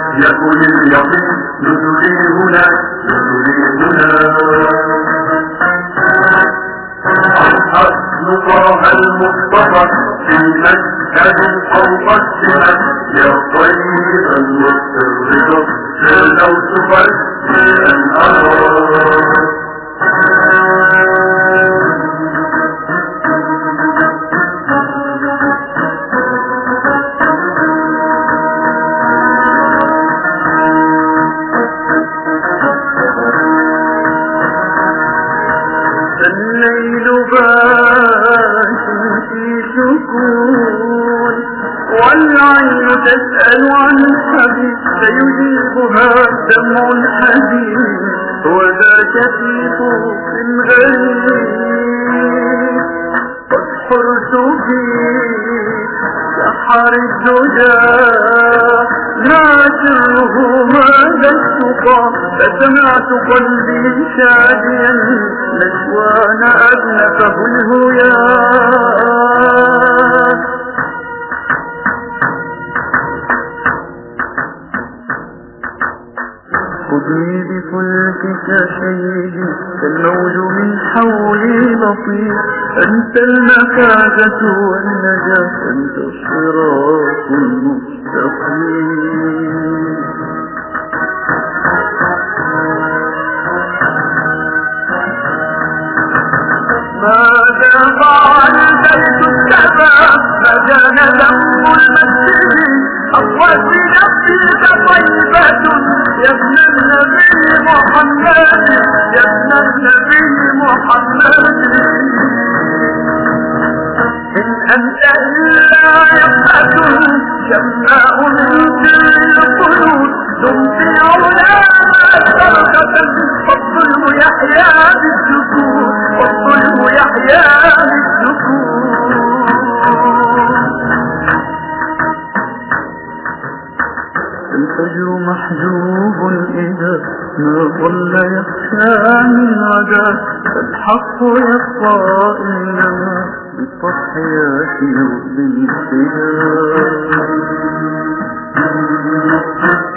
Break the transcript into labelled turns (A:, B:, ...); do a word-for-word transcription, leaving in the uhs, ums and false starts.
A: يكن اليقين نزلي هنا نزلي هنا. أصحب طه المصطفى في مشهد فوق السماء يا طيب المسترد لو تفرد الأنهار.
B: الليل باش في سكون والعين تسأل عن الحبيب فيجيبها دمع الحزين وذاك في طوف غريب قد حرت في سحر الدجى لا سره هذا الشقى فسمعت قلبي شاديا نشوان أذنفه الهيام. خذني بفلكك شيدي كالموج من حولي لطيف أنت المفازة والنجاة أنت الصراط المستقيم. ماذا فعل بيت الشباب مجان دم المسجد أقوت بنفسك طيبة يا ابن النبي محمد يا ابن النبي محمد. إن أنت إلا يبقى شماء من كل القلوب دمت علاما سرقة والظلم يحيا بالسكون والظلم يحيا بالسكون. الفجر محجوب إذا ما ظل يخشى من غدا فالحق يخفى إنما بالتضحيات وبالفداء.